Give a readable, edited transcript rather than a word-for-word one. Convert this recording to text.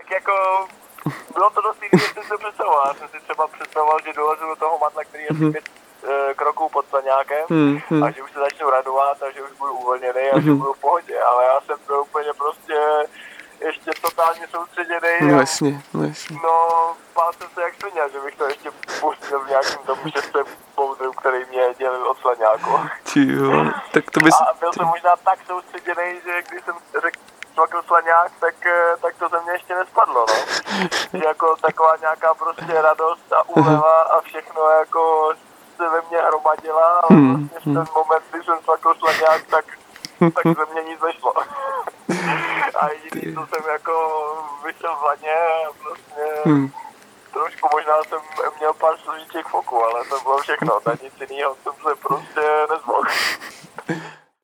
tak jako bylo to dost jiný, než jsem si představoval. Já jsem si třeba představoval, že dolezu do toho matla, který je asi 5 kroků pod Slaňákem a že už se začnu radovat a že už budu uvolněný a že budu v pohodě, ale já jsem byl úplně prostě ještě totálně soustředěný. No jasně, no jasně. No, bál jsem se jak svině, že bych to ještě pustil v nějakým tomu šestém boudru, který mě dělil od Slaňáku. Jo, tak to bys... A byl jsem možná tak soustředěný, že když jsem řekl cvakl Slaňák, tak to ze mě ještě nespadlo, no. Že jako taková nějaká prostě radost a úleva a všechno jako se ve mně hromadila, ale vlastně v ten moment, kdy jsem cvakl Slaňák, tak ze mě nic nešlo. A jediný, co jsem jako vyšel v laně a vlastně trošku možná jsem měl pár složiček v oku, ale to bylo všechno, na nic jinýho jsem se prostě nezmohl.